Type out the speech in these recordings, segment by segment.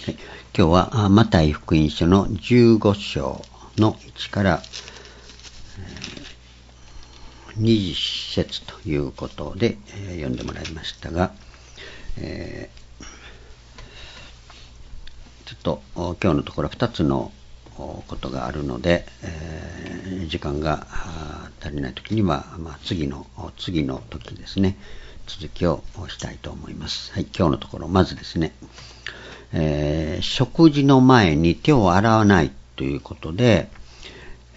はい、今日はマタイ福音書の15章の1から20節ということで読んでもらいましたが、ちょっと今日のところ2つのことがあるので、時間が足りないときには、次の時ですね、続きをしたいと思います。はい、今日のところ、まずですね、食事の前に手を洗わないということで、フ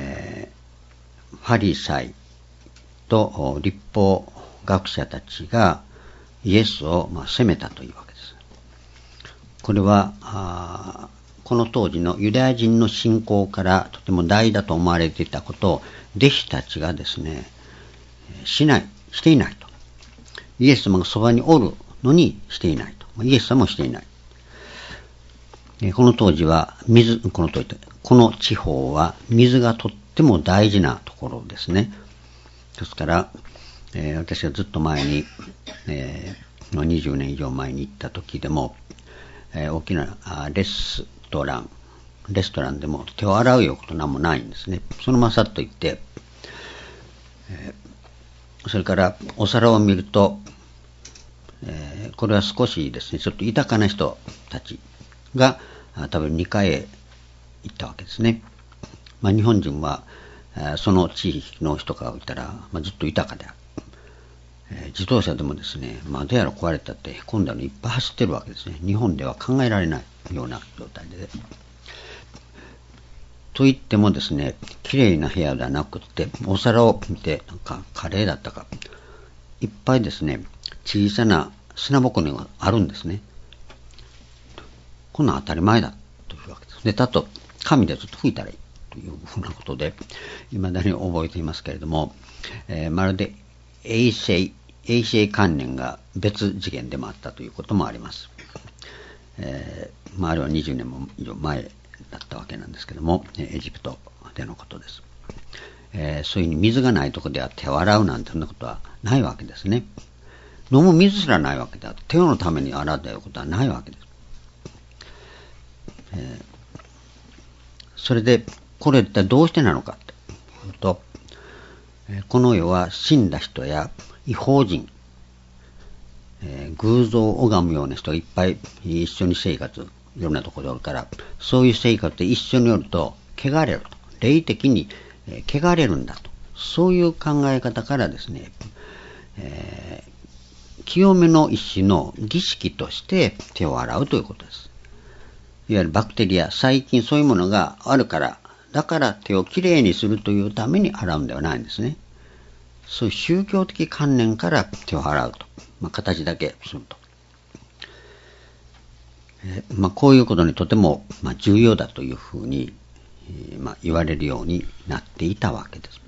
ァリサイと律法学者たちがイエスを責めたというわけです。これはこの当時のユダヤ人の信仰からとても大だと思われていたことを弟子たちがですね、していないと。イエス様がそばにおるのにしていないと。イエス様もしていない。この当時はこの地方は水がとっても大事なところですね。ですから、私がずっと前に、20年以上前に行った時でも、大きなレストランでも手を洗うようことなんもないんですね。そのままさっと行って、それからお皿を見ると、これは少しですね、ちょっと豊かな人たちが多分2階へ行ったわけですね。日本人はその地域の人から言ったら、ずっと豊かである。自動車でもですね、窓やら壊れたって今度はいっぱい走ってるわけですね。日本では考えられないような状態で。と言ってもですね、綺麗な部屋ではなくって、お皿を見て、カレーだったか、いっぱいですね、小さな砂ぼこりがあるんですね。こんな当たり前だというわけです。で、紙でちょっと拭いたらいいというふうなことで、未だに覚えていますけれども、まるで衛生観念が別次元でもあったということもあります。あれは20年も以上前だったわけなんですけども、エジプトでのことです。そういうふうに水がないところでは手を洗うなんてそんなことはないわけですね。飲む水すらないわけだ。手のために洗うということはないわけです。それでこれってどうしてなのかというと、この世は死んだ人や異邦人、偶像を拝むような人がいっぱい一緒にいろんなところでおるから、そういう生活で一緒におると汚れると、霊的に汚れるんだと、そういう考え方からですね、清めの一種の儀式として手を洗うということです。いわゆるバクテリア、細菌、そういうものがあるから、だから手をきれいにするというために洗うんではないんですね。そういう宗教的観念から手を洗うと。形だけすると。こういうことにとても重要だというふうに、言われるようになっていたわけです。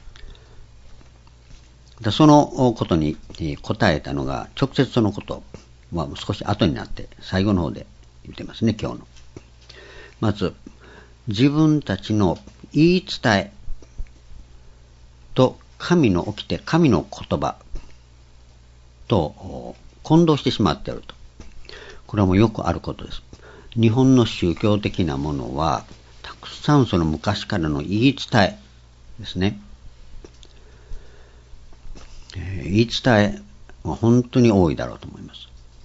そのことに答えたのが、直接そのことは少し後になって最後の方で言ってますね、今日の。まず、自分たちの言い伝えと神の言葉と混同してしまっていると。これはもうよくあることです。日本の宗教的なものはたくさんその昔からの言い伝えですね。言い伝えは本当に多いだろうと思います。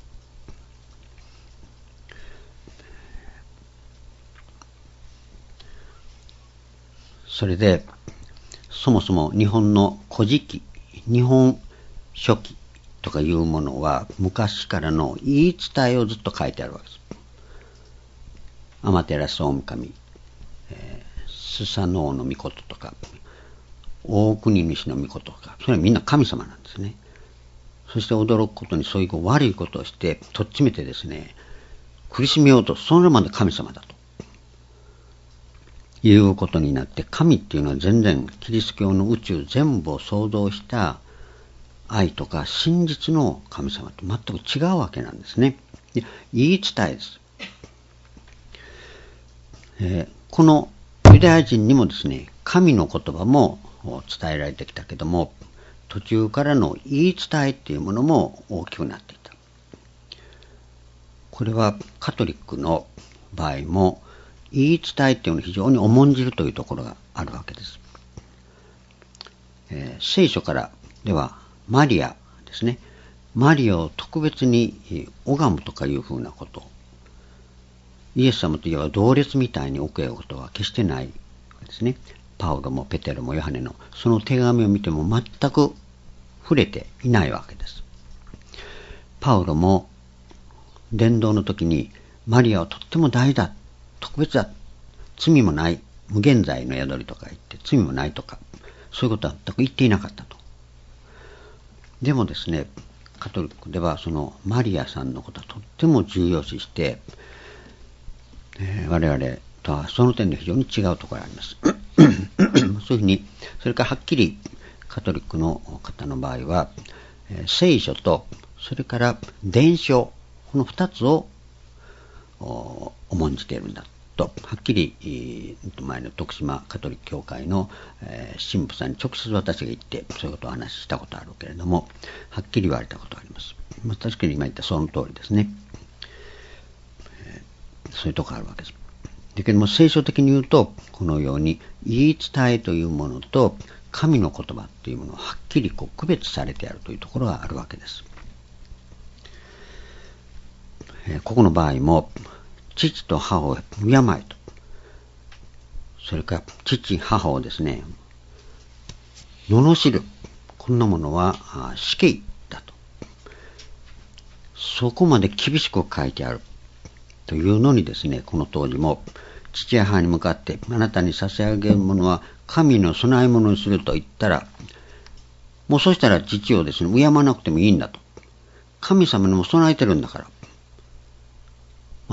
それでそもそも日本の古事記、日本書紀とかいうものは昔からの言い伝えをずっと書いてあるわけです。天照大神、スサノオノミコトとか、大国主のミコトとか、それはみんな神様なんですね。そして驚くことにそういう悪いことをしてとっちめてですね、苦しめようと、それまで神様だということになって、神っていうのは全然キリスト教の宇宙全部を創造した愛とか真実の神様と全く違うわけなんですね。で、言い伝えです。このユダヤ人にもですね、神の言葉も伝えられてきたけども、途中からの言い伝えっていうものも大きくなっていた。 これはカトリックの場合も言い伝えというのを非常に重んじるというところがあるわけです。聖書からではマリアですね。マリアを特別に拝むとかいうふうなこと。イエス様といえば同列みたいに置くようなことは決してないわけですね。パウロもペテロもヨハネのその手紙を見ても全く触れていないわけです。パウロも伝道の時にマリアはとっても大事だ、特別だ、罪もない、無限罪の宿りとか言って罪もないとか、そういうことは全く言っていなかったと。でもですね、カトリックではそのマリアさんのことはとっても重要視して、我々とはその点で非常に違うところがあります。そういうふうに、それからはっきりカトリックの方の場合は、聖書とそれから伝承、この二つを重んじているんだと、はっきり前の徳島カトリック教会の神父さんに直接私が言ってそういうことをお話ししたことあるけれども、はっきり言われたことがあります。確かに今言ったその通りですね。そういうところがあるわけです。だけども聖書的に言うと、このように言い伝えというものと神の言葉というものをはっきり区別されてあるというところがあるわけです。ここの場合も父と母を敬えと、それから父母をですね罵る、こんなものは死刑だと、そこまで厳しく書いてあるというのにですね、この当時も父や母に向かってあなたに差し上げるものは神の供え物にすると言ったら、もうそしたら父をですね敬わなくてもいいんだと、神様にも備えてるんだから、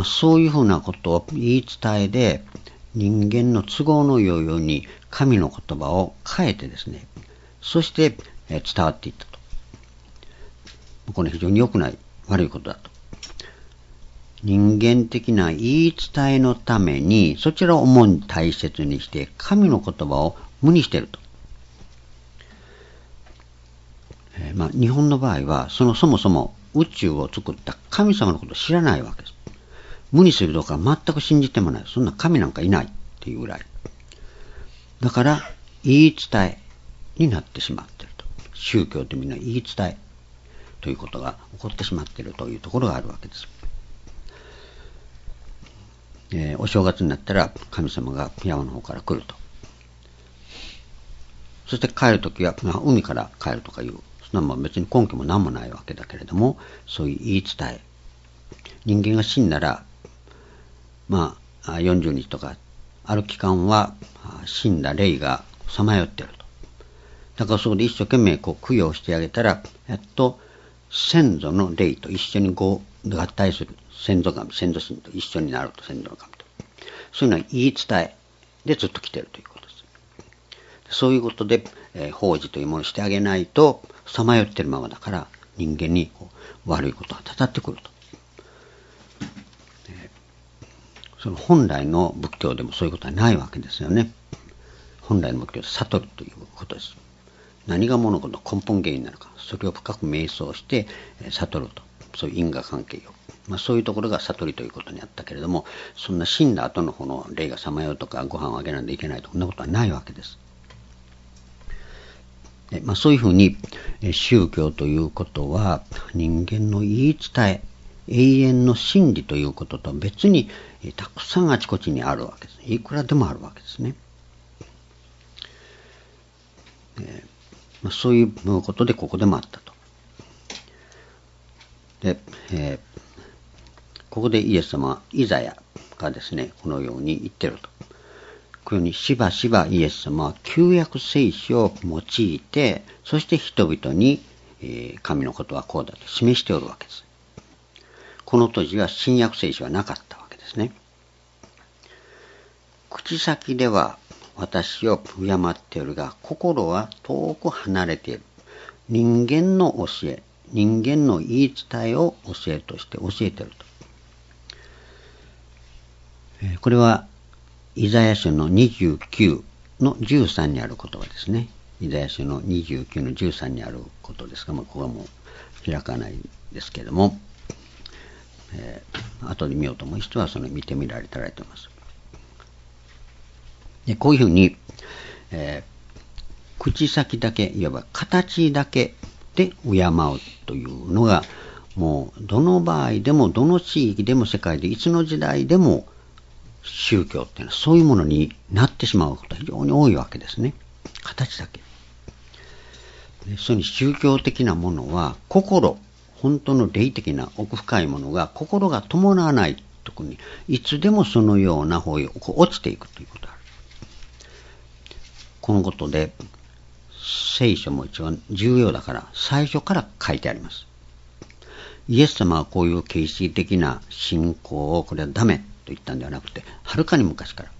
そういうふうなことを言い伝えで人間の都合のよいように神の言葉を変えてですね、そして伝わっていったと。これ非常に良くない、悪いことだと。人間的な言い伝えのためにそちらを重に大切にして神の言葉を無にしていると。日本の場合はそもそも宇宙を作った神様のことを知らないわけです。無にするとか全く信じてもない。そんな神なんかいないっていうぐらい。だから言い伝えになってしまっていると。宗教というのは言い伝えということが起こってしまっているというところがあるわけです。お正月になったら神様が山の方から来ると。そして帰るときは海から帰るとかいう、そんな別に根拠も何もないわけだけれども、そういう言い伝え。人間が死んだら40日とかある期間は死んだ霊がさまよっていると。だからそこで一生懸命供養してあげたら、やっと先祖の霊と一緒に合体する。先祖神、先祖神と一緒になると、先祖の神と。そういうのは言い伝えでずっと来ているということです。そういうことで、奉仕というものをしてあげないと、さまよっているままだから、人間に悪いことがたたってくると。その本来の仏教でもそういうことはないわけですよね。本来の仏教は悟るということです。何が物事の根本原因なのか、それを深く瞑想して悟ると。そういう因果関係を。そういうところが悟りということにあったけれども、そんな死んだ後のこの霊がさまようとか、ご飯をあげないといけないとか、そんなことはないわけです。そういうふうに宗教ということは人間の言い伝え、永遠の真理ということと別にたくさんあちこちにあるわけです。いくらでもあるわけですね。そういうことでここでもあったと。で、ここでイエス様、イザヤがですね、このように言っていると。このようにしばしばイエス様は旧約聖書を用いて、そして人々に神のことはこうだと示しておるわけです。この当時は新約聖書はなかったわけですね。口先では私を敬っているが、心は遠く離れている。人間の教え、人間の言い伝えを教えとして教えていると。これはイザヤ書の29の13にある言葉ですね。イザヤ書の29の13にあることですが、ここはもう開かないですけれども、 後で見ようと思う人はその見てみられたらと思います。でこういうふうに、口先だけ、いわば形だけで敬うというのが、もうどの場合でもどの地域でも世界でいつの時代でも宗教っていうのはそういうものになってしまうことが非常に多いわけですね。形だけ。その宗教的なものは心、本当の霊的な奥深いものが心が伴わない時にいつでもそのような方へ落ちていくということがある。このことで聖書も一番重要だから最初から書いてあります。イエス様はこういう形式的な信仰をこれはダメと言ったんではなくて、はるかに昔から、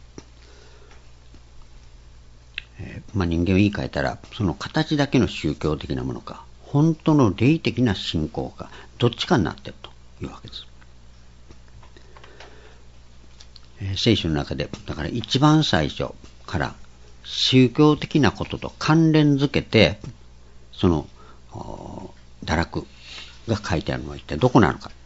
人間を言い換えたらその形だけの宗教的なものか本当の霊的な信仰かどっちかになっているというわけです。聖書の中でだから一番最初から宗教的なことと関連づけてその堕落が書いてあるのは一体どこなのか。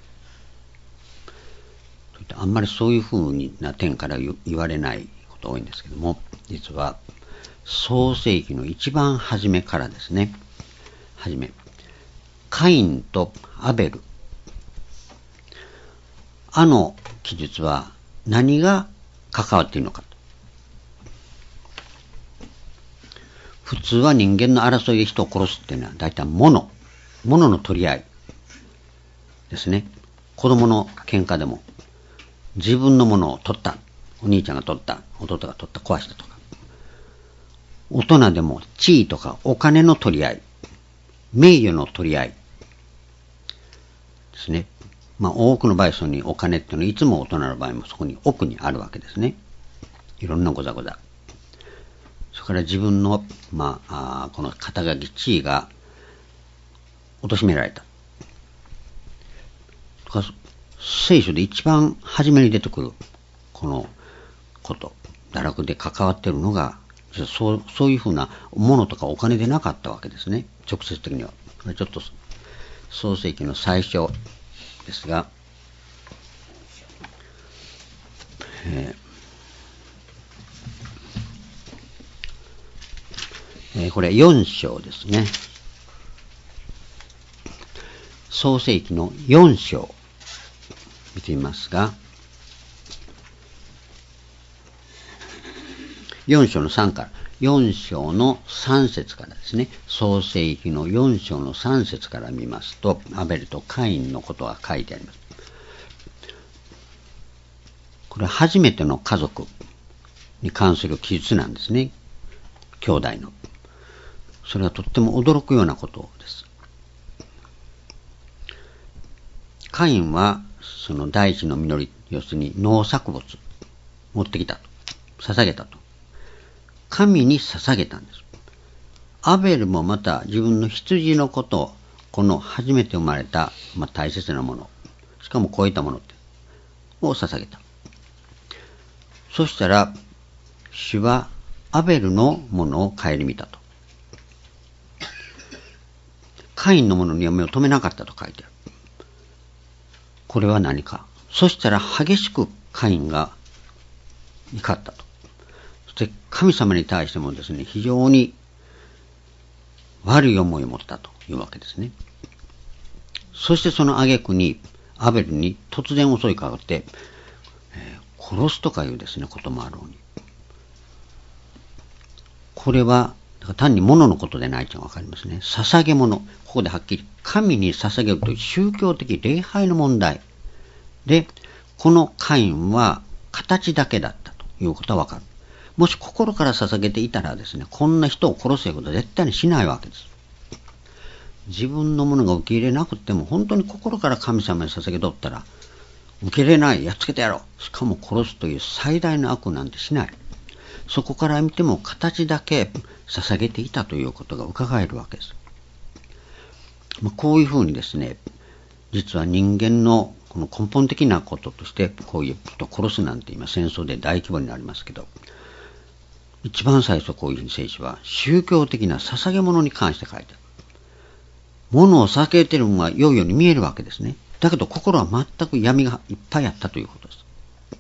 あんまりそういうふうな点から言われないことが多いんですけども、実は創世記の一番初めからですね、初めカインとアベル、あの記述は何が関わっているのか。普通は人間の争いで人を殺すっていうのは大体物の取り合いですね。子供の喧嘩でも自分のものを取った、お兄ちゃんが取った、弟が取った、壊したとか、大人でも地位とかお金の取り合い、名誉の取り合いですね。多くの場合そこにお金っていうのはいつも大人の場合もそこに奥にあるわけですね。いろんなござござ。それから自分のこの肩書き地位が貶められた。聖書で一番初めに出てくるこのこと堕落で関わっているのがそういうふうなものとかお金でなかったわけですね。直接的にはちょっと創世記の最初ですが、これ4章ですね。創世記の4章見てみますが、4章の3から、4章の3節からですね、創世記の4章の3節から見ますと、アベルとカインのことが書いてあります。これは初めての家族に関する記述なんですね。兄弟の。それはとっても驚くようなことです。カインはその大地の実り、要するに農作物持ってきたと、捧げたと。神に捧げたんです。アベルもまた自分の羊のこと、この初めて生まれた、大切なもの、しかもこういったものを捧げた。そしたら主はアベルのものを顧みたと。カインのものには目を留めなかったと書いてある。これは何か。そしたら激しくカインが怒ったと。そして神様に対してもですね、非常に悪い思いを持ったというわけですね。そしてその挙句にアベルに突然襲いかかって、殺すとかいうですね、こともあるのに。これは単に物のことでないというのがわかりますね。捧げ物。ここではっきり神に捧げるという宗教的礼拝の問題で、このカインは形だけだったということはわかる。もし心から捧げていたらですね、こんな人を殺すということは絶対にしないわけです。自分のものが受け入れなくても本当に心から神様に捧げとったら、受け入れない、やっつけてやろう、しかも殺すという最大の悪なんてしない。そこから見ても形だけ捧げていたということが伺えるわけです。こういうふうにですね、実は人間のこの根本的なこととして、こういう人を殺すなんて今戦争で大規模になりますけど、一番最初こういうふうに聖書は宗教的な捧げ物に関して書いてある。物を捧げているのが良いように見えるわけですね。 だけど心は全く闇がいっぱいあったということです。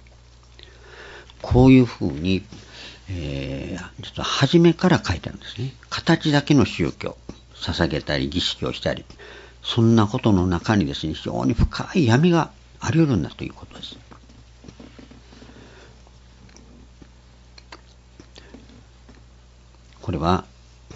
こういうふうに、実は初めから書いてあるんですね。形だけの宗教、捧げたり儀式をしたり、そんなことの中にですね、非常に深い闇があり得るんだということです。これは、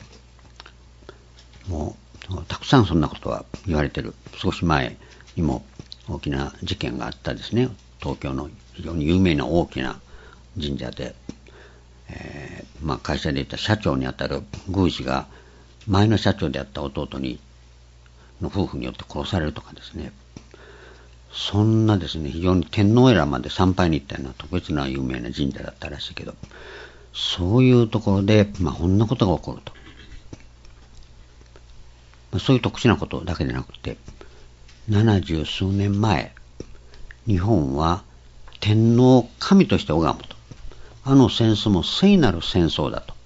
もう、たくさんそんなことは言われている。少し前にも大きな事件があったですね。東京の非常に有名な大きな神社で、会社で言った社長にあたる宮司が前の社長であった弟の夫婦によって殺されるとかですね。そんなですね、非常に天皇寺まで参拝に行ったような特別な有名な神社だったらしいけど、そういうところで、こんなことが起こると。そういう特殊なことだけでなくて、70数年前、日本は天皇を神として拝むと。あの戦争も聖なる戦争だと。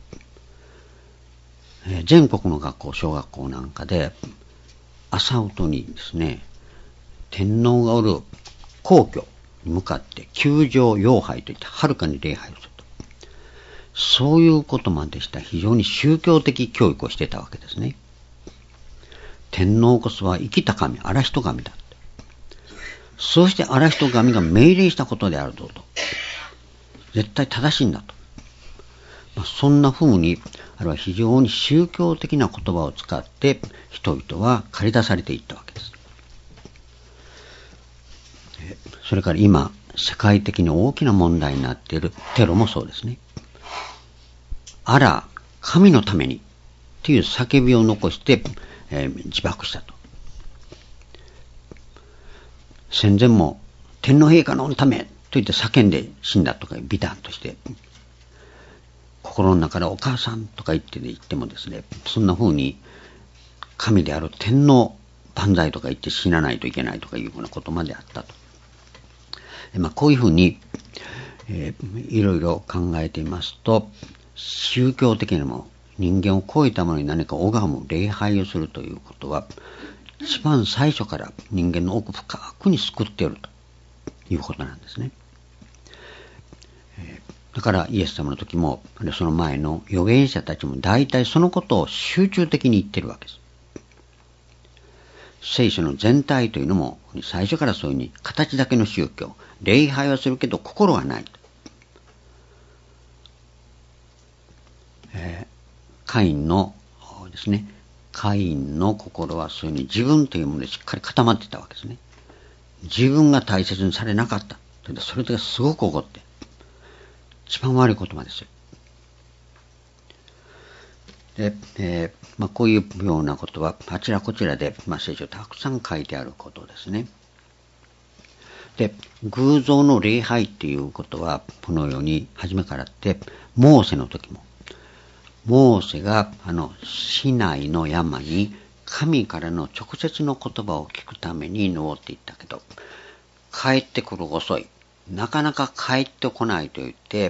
全国の学校、小学校なんかで、朝うとにですね、天皇がおる皇居に向かって宮城遥拝といって遥かに礼拝をすると。そういうことまでした非常に宗教的教育をしていたわけですね。天皇こそは生きた神、荒人神だって。そうして荒人神が命令したことであると。絶対正しいんだと。そんな風に、あるいは非常に宗教的な言葉を使って人々は駆り出されていったわけです。それから今、世界的に大きな問題になっているテロもそうですね。アラ、神のためにという叫びを残して、自爆したと。戦前も天皇陛下のためと言って叫んで死んだとかビタンとして、心の中でお母さんとか言ってもですね、そんな風に神である天皇万歳とか言って死なないといけないとかいうようなことまであったと。こういうふうに、いろいろ考えていますと、宗教的なもの、人間を超えたものに何か拝む、礼拝をするということは、一番最初から人間の奥深くに救っているということなんですね。だからイエス様の時も、その前の預言者たちも大体そのことを集中的に言ってるわけです。聖書の全体というのも最初からそういうふうに形だけの宗教、礼拝はするけど心はない。カインのですね、カインの心はそういうふうに自分というものでしっかり固まっていたわけですね。自分が大切にされなかった。それですごく怒って、一番悪い言葉ですよ。で、こういうようなことはあちらこちらで、聖書たくさん書いてあることですね。で、偶像の礼拝っていうことはこのように初めからあって、モーセの時も、モーセがシナイの山に神からの直接の言葉を聞くために登っていったけど、帰ってくる遅い、なかなか帰ってこないと言って、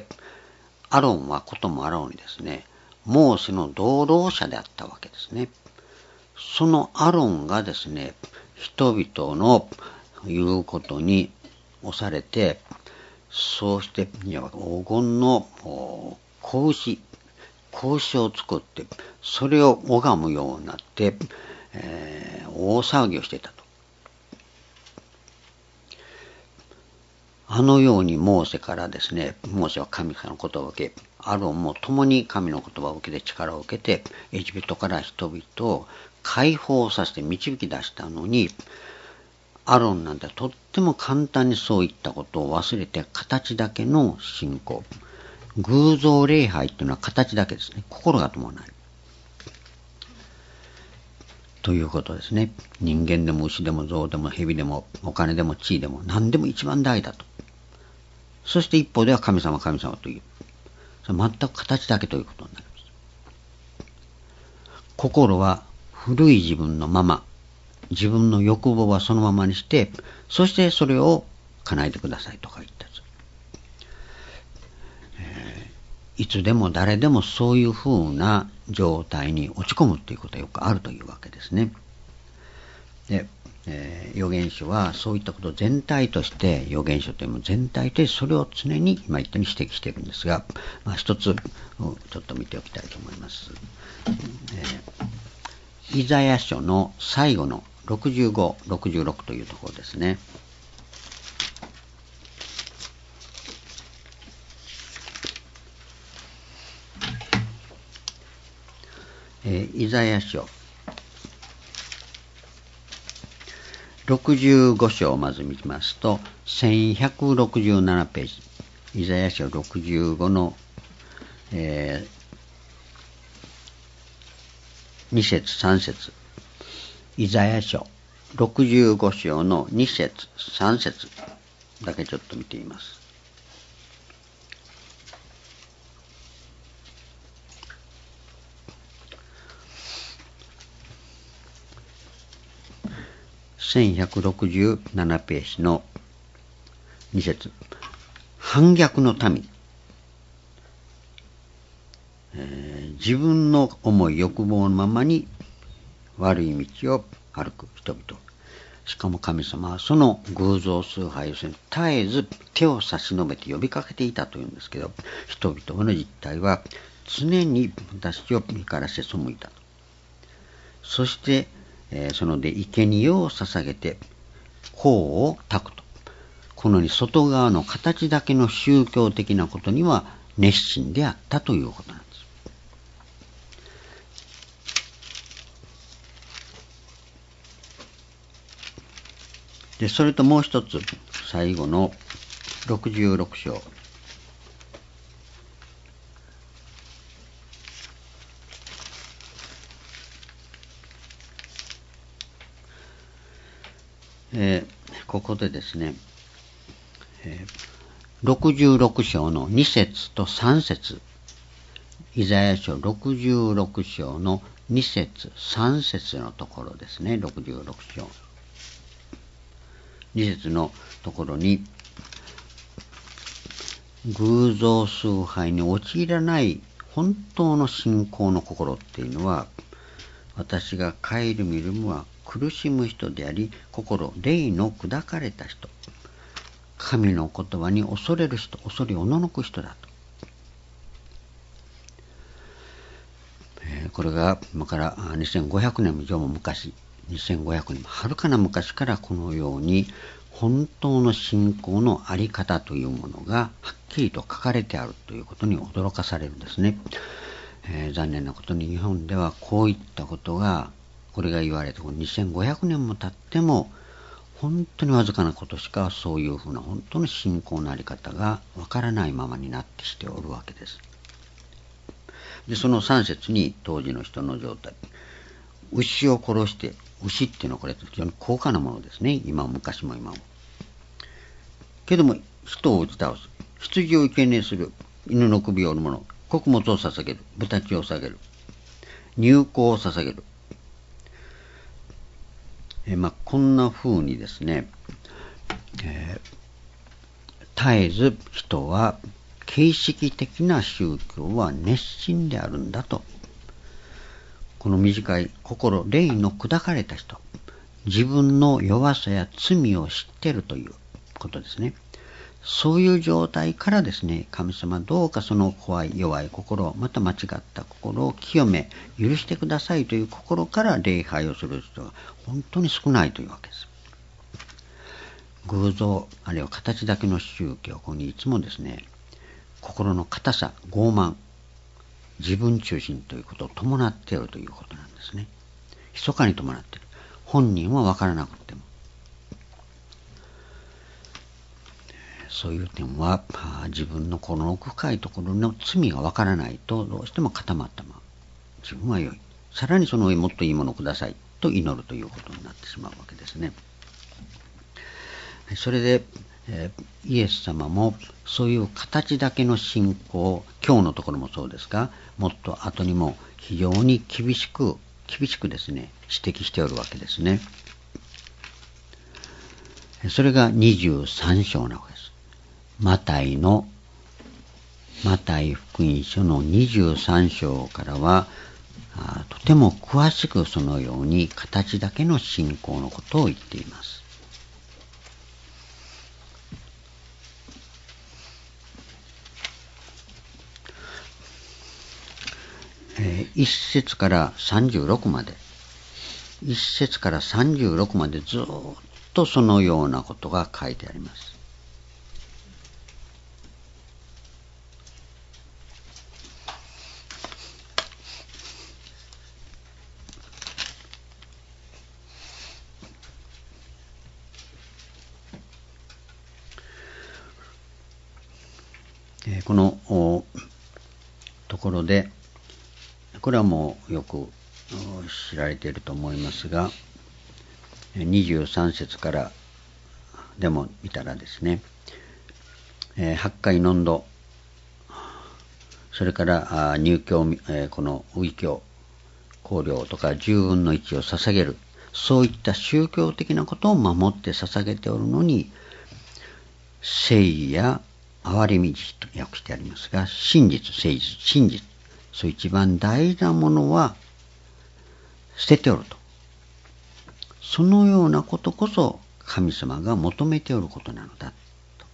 アロンはこともあろうにですね、モーセの同労者であったわけですね。そのアロンがですね、人々の言うことに押されて、そうして黄金の子牛を作って、それを拝むようになって、大騒ぎをしていたと。あのようにモーセからですね、モーセは神様の言葉を受け、アロンも共に神の言葉を受けて力を受けて、エジプトから人々を解放させて導き出したのに、アロンなんてとっても簡単にそういったことを忘れて、形だけの信仰。偶像礼拝っていうのは形だけですね。心が伴う。ということですね。人間でも牛でも象でも蛇でもお金でも地位でも何でも一番大だと。そして一方では神様という。それ全く形だけということになります。心は古い自分のまま、自分の欲望はそのままにして、そしてそれを叶えてくださいとか言ったんです。いつでも誰でもそういう風な状態に落ち込むということはよくあるというわけですね。で、 預言書はそういったこと全体として預言書というもの全体としてそれを常に今言ったように指摘しているんですが、一つちょっと見ておきたいと思います。イザヤ書の最後の65、66というところですね。イザヤ書65章をまず見ますと、1167ページ。イザヤ書65の、2節3節。イザヤ書65章の2節3節だけちょっと見てみます。1167ページの2節。反逆の民、自分の思い欲望のままに悪い道を歩く人々。しかも神様はその偶像崇拝を絶えず手を差し伸べて呼びかけていたというんですけど、人々の実態は常に私を怒らせ背いたと。そしてそので生贄を捧げて香を焚くと。このように外側の形だけの宗教的なことには熱心であったということなんです。で、それともう一つ、最後の66章。ここでですね、66章の2節と3節、イザヤ書66章の2節3節のところですね。66章2節のところに、偶像崇拝に陥らない本当の信仰の心っていうのは、私が顧みるもは苦しむ人であり、霊の砕かれた人、神の言葉に恐れる人、恐れおののく人だと。これが今から2500年以上も昔、2500年もはるかな昔からこのように本当の信仰のあり方というものがはっきりと書かれてあるということに驚かされるんですね。残念なことに日本ではこういったことが、これが言われて2500年も経っても本当にわずかなことしかそういうふうな本当の信仰のあり方がわからないままになってしておるわけです。で、その3節に当時の人の状態、牛を殺して、牛っていうのはこれ非常に高価なものですね。今も昔も今も。けども人を打ち倒す、羊を生贄する、犬の首を折る者、穀物を捧げる、豚血を捧げる、乳香を捧げる。こんな風にですね、絶えず人は形式的な宗教は熱心であるんだと。この短い霊の砕かれた人、自分の弱さや罪を知っているということですね。そういう状態からですね、神様どうかその弱い心、また間違った心を清め、許してくださいという心から礼拝をする人が本当に少ないというわけです。偶像、あるいは形だけの宗教、ここにいつもですね、心の硬さ、傲慢、自分中心ということを伴っているということなんですね。密かに伴っている。本人は分からなくても。そういう点は自分のこの奥深いところの罪が分からないとどうしても固まったまま、自分は良い、さらにその上もっといいものをくださいと祈るということになってしまうわけですね。それで、イエス様もそういう形だけの信仰、今日のところもそうですが、もっと後にも非常に厳しくですね、指摘しておるわけですね。それが23章なわけです。マタイ福音書の23章からは、 とても詳しくそのように形だけの信仰のことを言っています。1節から36まで、1節から36までずっとそのようなことが書いてあります。このところで、これはもうよく知られていると思いますが、23節からでも見たらですね、八海ノンド、それから入教、この右教、香料とか10分の1を捧げる、そういった宗教的なことを守って捧げておるのに、誠意や憐れみと訳してありますが、真実、誠実、真実、そう一番大事なものは捨てておると。そのようなことこそ神様が求めておることなのだと。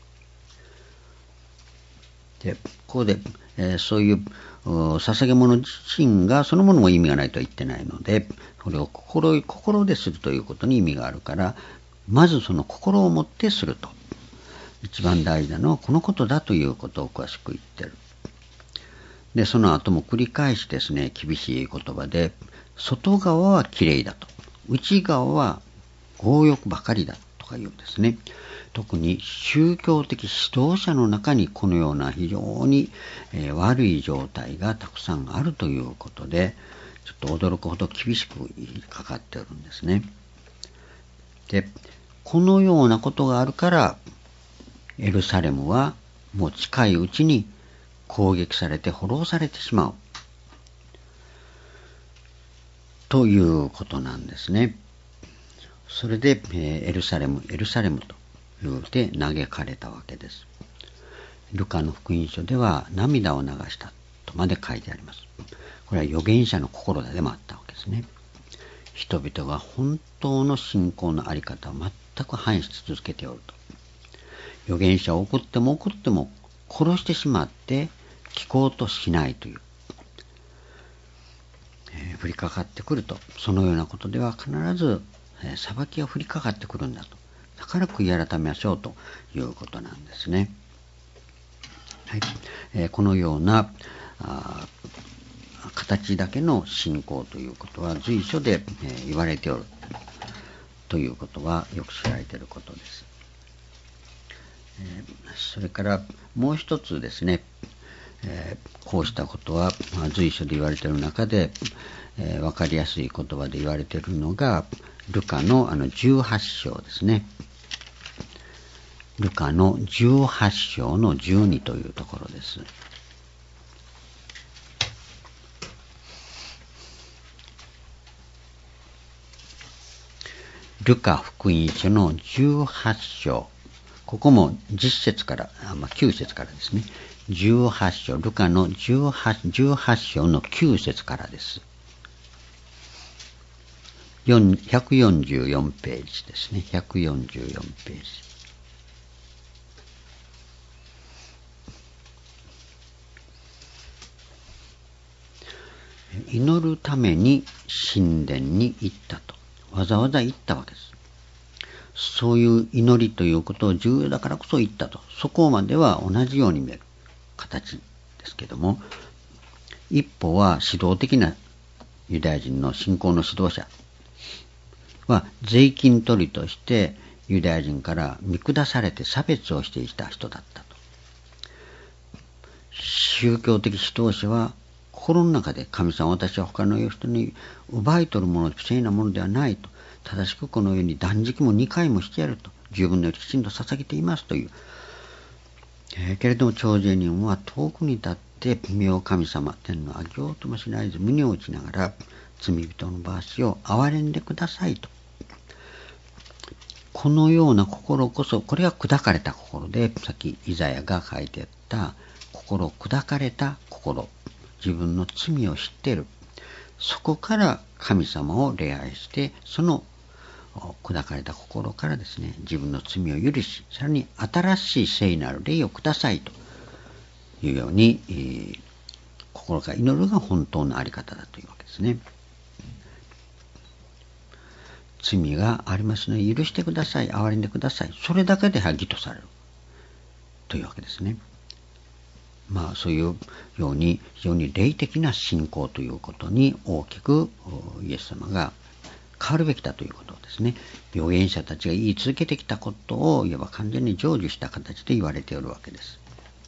で、ここで、そういう捧げ物自身がそのものも意味がないとは言ってないので、これを心でするということに意味があるから、まずその心を持ってすると。一番大事なのはこのことだということを詳しく言ってる。で、その後も繰り返しですね、厳しい言葉で、外側は綺麗だと。内側は強欲ばかりだとか言うんですね。特に宗教的指導者の中にこのような非常に悪い状態がたくさんあるということで、ちょっと驚くほど厳しくかかっているんですね。で、このようなことがあるから、エルサレムはもう近いうちに攻撃されて滅ぼされてしまうということなんですね。それでエルサレムと言って嘆かれたわけです。ルカの福音書では涙を流したとまで書いてあります。これは預言者の心でもあったわけですね。人々が本当の信仰のあり方を全く反し続けておると。預言者を送っても殺してしまって聞こうとしないという、降りかかってくると。そのようなことでは必ず裁きが降りかかってくるんだと。だから悔い改めましょうということなんですね。はい。このような形だけの信仰ということは随所で言われておるということはよく知られていることです。それからもう一つですね、こうしたことは随所で言われている中で、分かりやすい言葉で言われているのがルカの18章ですね。ルカの18章の12というところです。ルカ福音書の18章、ここも10節から、9節からですね。18章、ルカの 18章の9節からです。144ページですね。144ページ。祈るために神殿に行ったと。わざわざ行ったわけです。そういう祈りということを重要だからこそ言ったと。そこまでは同じように見える形ですけども、一方は指導的なユダヤ人の信仰の指導者は税金取りとしてユダヤ人から見下されて差別をしていた人だったと。宗教的指導者は心の中で、神様、私は他の人に奪い取るもの、不正なものではないと。正しくこのように断食も2回もしてやると。10分の1きちんと捧げていますという。けれども徴税人は遠くに立って身を神様、天のあげようともしないで胸を打ちながら、罪人の罰しを憐れんでくださいと。このような心こそ、これが砕かれた心で、さっきイザヤが書いてあった心砕かれた心、自分の罪を知っている。 そこから神様を礼拝して、その砕かれた心からですね、自分の罪を許し、さらに新しい聖なる霊をくださいというように、心から祈るが本当のあり方だというわけですね。罪がありますので許してください、憐れんでください。それだけで義とされるというわけですね。そういうように非常に霊的な信仰ということに大きくイエス様が変わるべきだということですね。預言者たちが言い続けてきたことをいわば完全に成就した形で言われているわけです。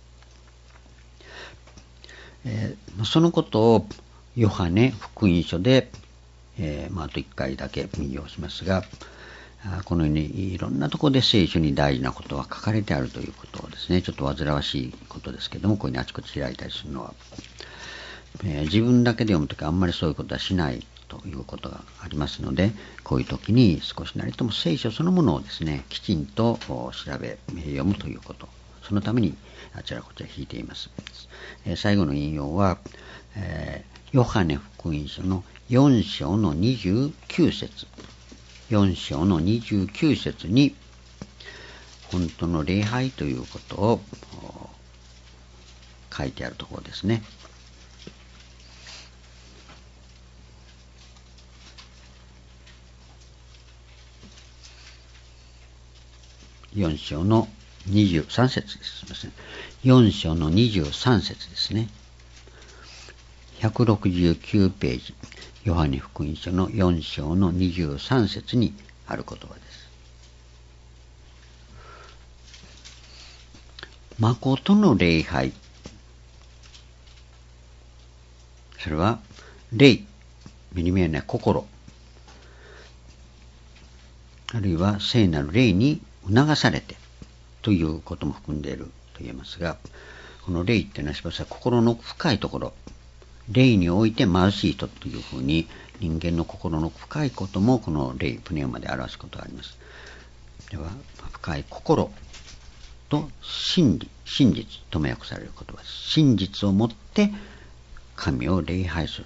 そのことをヨハネ福音書で、あと1回だけ引用しますが、このようにいろんなところで聖書に大事なことは書かれてあるということをですね、ちょっと煩わしいことですけども、こういうふうにあちこち開いたりするのは、自分だけで読むときはあんまりそういうことはしないということがありますので、こういう時に少しなりとも聖書そのものをですね、きちんと調べ、読むということ、そのためにあちらこちら引いています。最後の引用は、ヨハネ福音書の4章の29節。4章の29節に、本当の礼拝ということを書いてあるところですね。4章の23節です。すみません。4章の23節ですね。169ページ。ヨハネ福音書の4章の23節にある言葉です。誠の礼拝。それは、霊、目に見えない心、あるいは聖なる霊に促されてということも含んでいると言えますが、この霊っていうのはしばしば心の深いところ、霊において貧しい人というふうに人間の心の深いこともこの霊、プネウマで表すことがあります。では、深い心と真実とも訳される言葉です。真実をもって神を礼拝する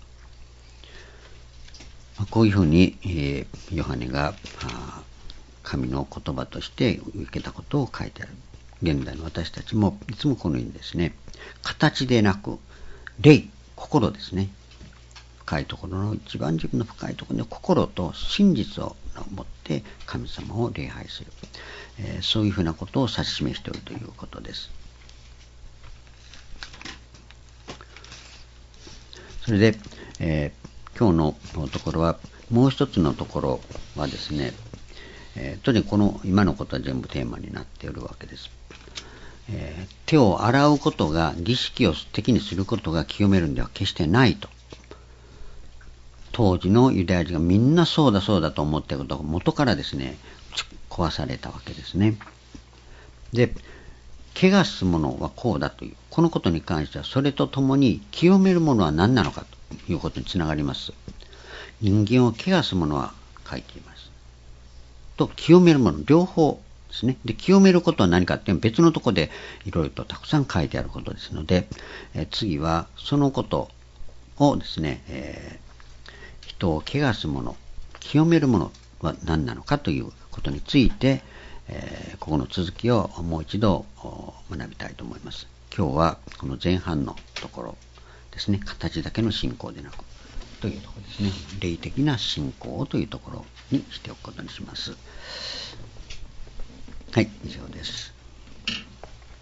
と。こういうふうに、ヨハネが神の言葉として受けたことを書いてある。現代の私たちもいつもこのようにですね、形でなく霊、心ですね。深いところの一番自分の深いところの心と真実を持って神様を礼拝する、そういうふうなことを指し示しているということです。それで、今日のところはもう一つのところはですね、当然この今のことは全部テーマになっているわけです。手を洗うことが儀式を的にすることが清めるんでは決してないと。当時のユダヤ人がみんなそうだそうだと思っていることが元からですね、壊されたわけですね。で、汚すものはこうだという、このことに関してはそれとともに清めるものは何なのかということにつながります。人間を汚すものは書いています。と、清めるもの両方ですね。で、清めることは何かっていう別のところでいろいろとたくさん書いてあることですので、次はそのことをですね、人を汚すもの、清めるものは何なのかということについて、ここの続きをもう一度学びたいと思います。今日はこの前半のところですね、形だけの信仰でなくというところですね、霊的な信仰というところにしておくことにします。はい、以上です。